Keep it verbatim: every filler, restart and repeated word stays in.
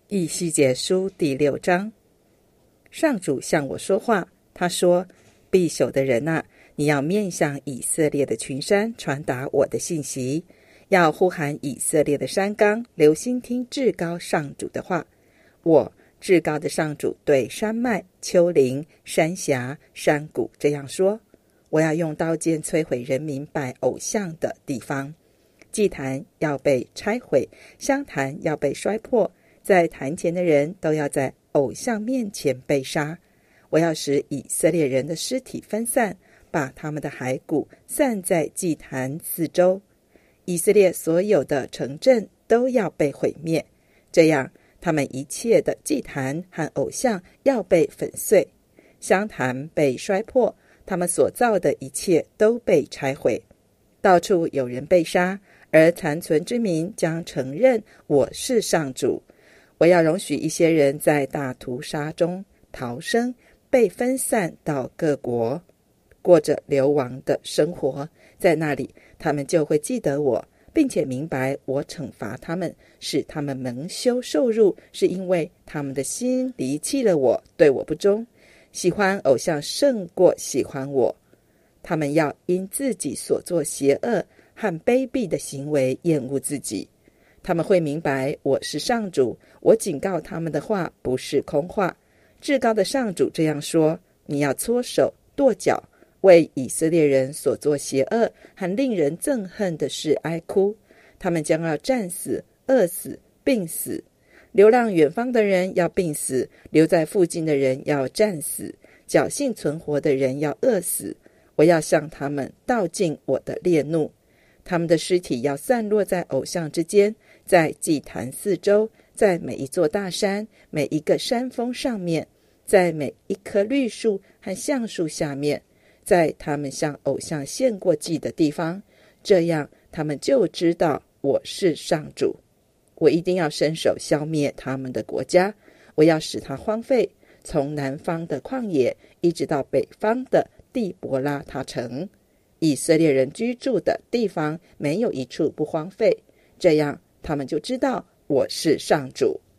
以西结书第六章。上主向我说话，他说：必朽的人啊，你要面向以色列的群山传达我的信息，要呼喊以色列的山冈，留心听至高上主的话。我至高的上主对山脉、丘陵、山峡、山谷这样说：我要用刀剑摧毁人民拜偶像的地方，祭坛要被拆毁，香坛要被摔破，在坛前的人都要在偶像面前被杀。我要使以色列人的尸体分散，把他们的骸骨散在祭坛四周。以色列所有的城镇都要被毁灭，这样他们一切的祭坛和偶像要被粉碎，香坛被摔破，他们所造的一切都被拆毁。到处有人被杀，而残存之民将承认我是上主。我要容许一些人在大屠杀中逃生，被分散到各国，过着流亡的生活。在那里，他们就会记得我，并且明白我惩罚他们，使他们蒙羞受辱，是因为他们的心离弃了我，对我不忠，喜欢偶像胜过喜欢我。他们要因自己所做邪恶和卑鄙的行为厌恶自己。他们会明白我是上主，我警告他们的话不是空话。至高的上主这样说：你要搓手跺脚，为以色列人所做邪恶和令人憎恨的事哀哭。他们将要战死、饿死、病死。流浪远方的人要病死，留在附近的人要战死，侥幸存活的人要饿死。我要向他们倒尽我的烈怒，他们的尸体要散落在偶像之间，在祭坛四周，在每一座大山、每一个山峰上面，在每一棵绿树和橡树下面，在他们向偶像献过祭的地方。这样他们就知道我是上主。我一定要伸手消灭他们的国家，我要使它荒废，从南方的旷野一直到北方的地伯拉他城。以色列人居住的地方没有一处不荒废，这样他们就知道我是上主。